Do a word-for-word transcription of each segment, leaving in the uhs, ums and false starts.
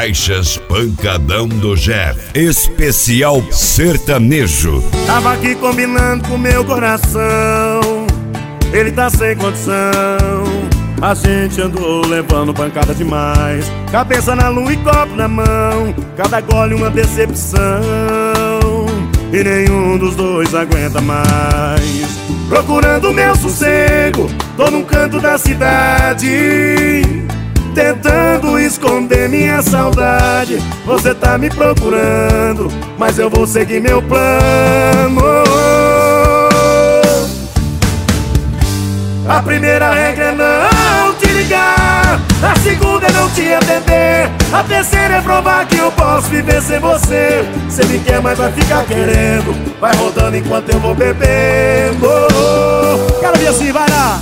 faixas Pancadão do Jeff, especial sertanejo. Tava aqui combinando com meu coração, ele tá sem condição. A gente andou levando pancada demais, cabeça na lua e copo na mão, cada gole uma decepção, e nenhum dos dois aguenta mais. Procurando meu sossego, tô num canto da cidade, tentando esconder minha saudade. Você tá me procurando, mas eu vou seguir meu plano. A primeira regra é não te ligar, a segunda é não te atender, a terceira é provar que eu posso viver sem você. Cê me quer, mas vai ficar querendo, vai rodando enquanto eu vou bebendo. Quero ver assim, vai lá.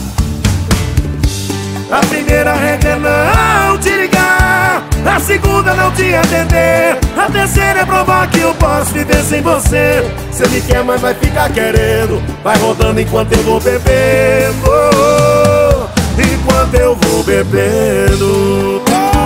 A primeira regra é não te ligar, a segunda é não te atender, a terceira é provar que eu posso viver sem você. Cê me quer, mas vai ficar querendo, vai rodando enquanto eu vou bebendo. Enquanto eu vou bebendo.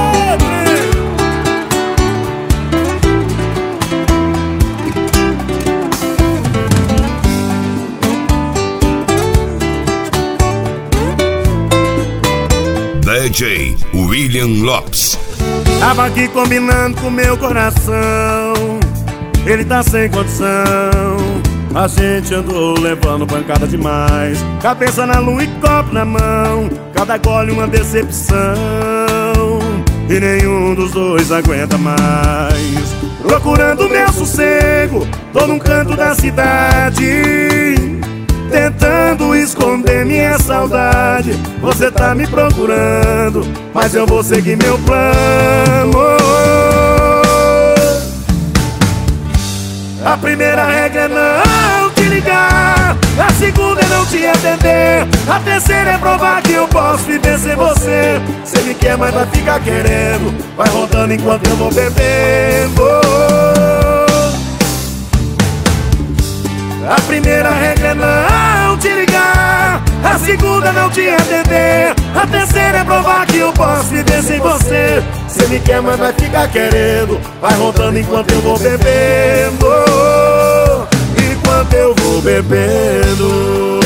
D J William Lopes. Tava aqui combinando com meu coração, ele tá sem condição. A gente andou levando pancada demais, cabeça na lua e copo na mão, cada gole uma decepção, e nenhum dos dois aguenta mais. Procurando meu sossego, tô num canto da cidade, tentando esconder minha saudade. Você tá me procurando, mas eu vou seguir meu plano. A primeira regra é não te ligar, a segunda é não te atender, a terceira é provar que eu posso viver sem você. Cê me quer, mas vai ficar querendo, vai rodando enquanto eu vou bebendo. A primeira regra é não te ligar, a segunda é não te atender, a terceira é provar que eu posso viver sem você. Cê me quer, mas vai ficar querendo, vai rodando enquanto eu vou bebendo. Enquanto eu vou bebendo.